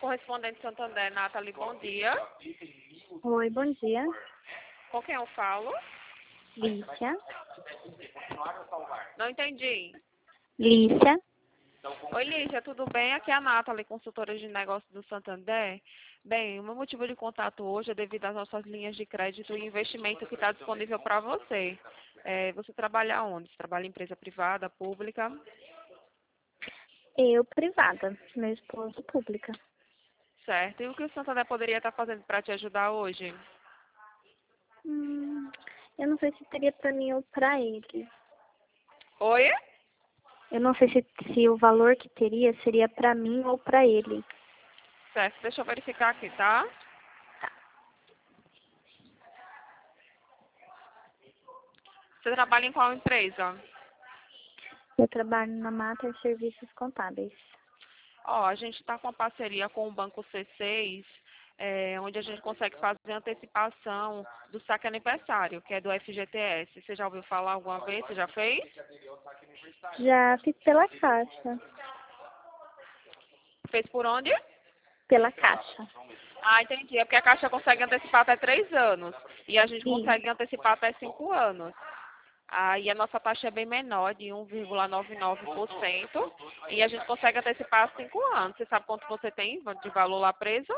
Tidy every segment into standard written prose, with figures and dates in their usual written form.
Correspondente Santander, Nathalie, bom dia. Oi, bom dia. Com quem eu falo? Lícia. Não entendi. Lícia. Oi, Lígia, tudo bem? Aqui é a Nathalie, consultora de negócios do Santander. Bem, o meu motivo de contato hoje é devido às nossas linhas de crédito e investimento que está disponível para você. Você trabalha onde? Você trabalha em empresa privada, pública? Eu privada, meu esposo pública. Certo. E o que o Santander poderia estar fazendo para te ajudar hoje? Eu não sei se teria para mim ou para ele. Oi? Eu não sei se o valor que teria seria para mim ou para ele. Certo. Deixa eu verificar aqui, tá? Você trabalha em qual empresa? Eu trabalho na Mater Serviços Contábeis. Ó, a gente está com uma parceria com o Banco C6, onde a gente consegue fazer antecipação do saque aniversário, que é do FGTS. Você já ouviu falar alguma vez? Você já fez? Já fiz pela Caixa. Fez por onde? Pela Caixa. Ah, entendi. É porque a Caixa consegue antecipar até 3 anos. E a gente Sim. consegue antecipar até 5 anos. Aí a nossa taxa é bem menor, de 1,99%. E a gente consegue antecipar 5 anos. Você sabe quanto você tem de valor lá preso?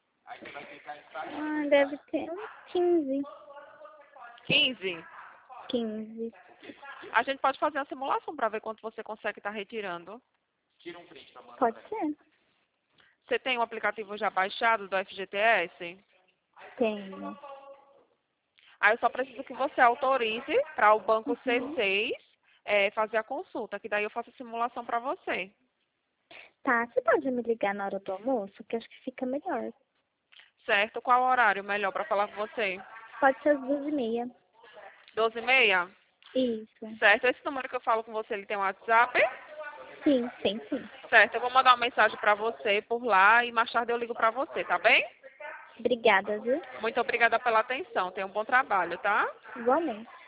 Deve ter uns 15. 15. 15. A gente pode fazer uma simulação para ver quanto você consegue estar retirando. Pode ser. Você tem o aplicativo já baixado do FGTS? Tenho. Aí eu só preciso que você autorize para o banco Uhum. C6 fazer a consulta, que daí eu faço a simulação para você. Tá, você pode me ligar na hora do almoço, que acho que fica melhor. Certo? Qual o horário melhor para falar com você? Pode ser às 2h30. 12h30? Isso. Certo? Esse número que eu falo com você, ele tem um WhatsApp? Sim, tem sim. Certo, eu vou mandar uma mensagem para você por lá e mais tarde eu ligo para você, tá bem? Obrigada, viu? Muito obrigada pela atenção. Tenha um bom trabalho, tá? Igualmente.